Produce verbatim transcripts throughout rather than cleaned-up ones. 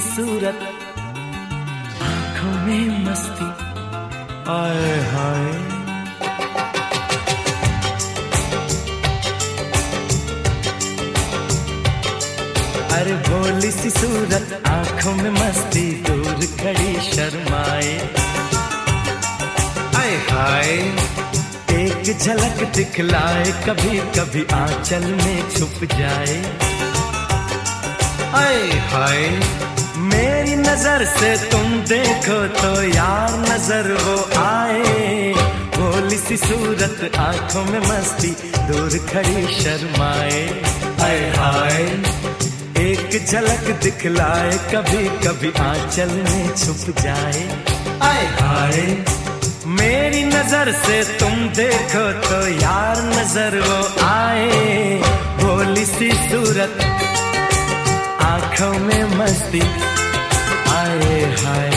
सूरत, आंखों में मस्ती, आए हाय। अरे भोली सी सूरत, आंखों में मस्ती, दूर खड़ी शर्माए, आए हाय। एक झलक दिखलाए, कभी कभी आंचल में छुप जाए, आए हाय। मेरी नजर से तुम देखो तो यार नजर वो आए, भोली सी सूरत, आंखों में मस्ती, दूर खड़ी शर्माए, आए हाय। एक झलक दिखलाए, कभी कभी आंचल में छुप जाए, आए हाय। मेरी नजर से तुम देखो तो यार नजर वो आए, भोली सी सूरत, आंखों में मस्ती, आए हाय।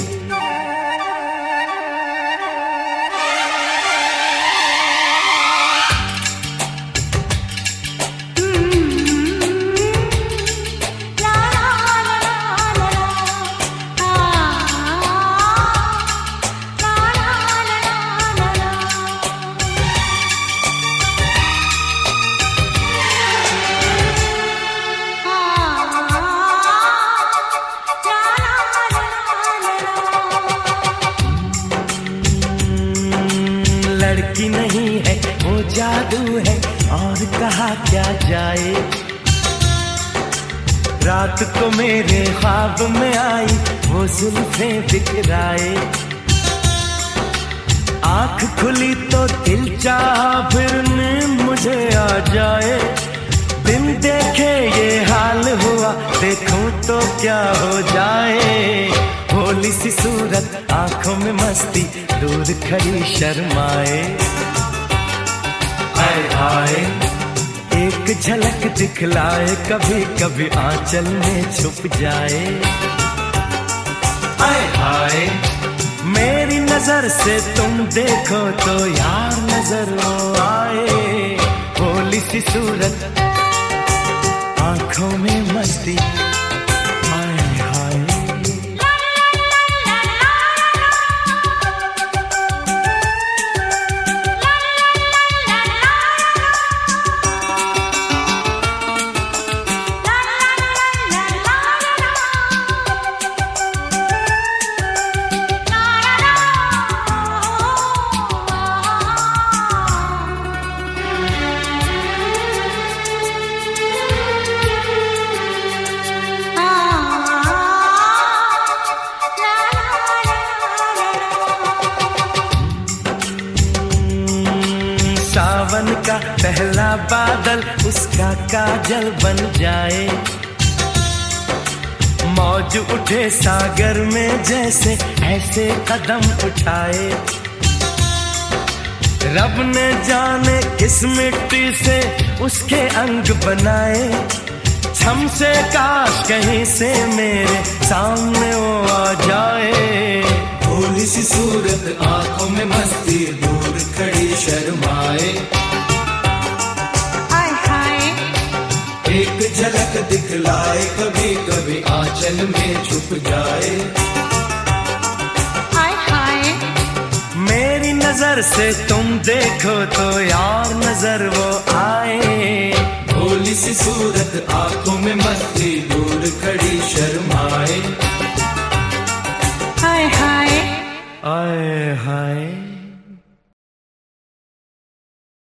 लड़की नहीं है वो जादू है, और कहा क्या जाए। रात को मेरे ख्वाब में आई वो जुल्फें दिखराए, आँख खुली तो दिल चाहा फिर नींद मुझे आ जाए। बिन देखे ये हाल हुआ, देखूं तो क्या हो जाए। भोली सी सूरत, आंखों में मस्ती, दूर खड़ी शर्माए, आए हाय। एक झलक दिखलाए, कभी कभी आंचल में छुप जाए, आए हाय। मेरी नजर से तुम देखो तो यार नजर वो आए, भोली सी सूरत, आंखों में मस्ती, आए हाय। सावन का पहला बादल उसका काजल बन जाए, मौज उठे सागर में जैसे ऐसे कदम उठाए। रब ने जाने किस मिट्टी से उसके अंग बनाए, छम से काश कहीं से मेरे सामने वो आ जाए। भोली सी सूरत, आंखों में मस्ती, दूर खड़ी शर्माए, आए हाय। एक झलक दिखलाए, कभी कभी आंचल में छुप जाए, आए हाय। मेरी नजर से तुम देखो तो यार नजर वो आए, भोली सी सूरत, आंखों में मस्ती, दूर खड़ी शर्माए, हाय हाय आए हाय।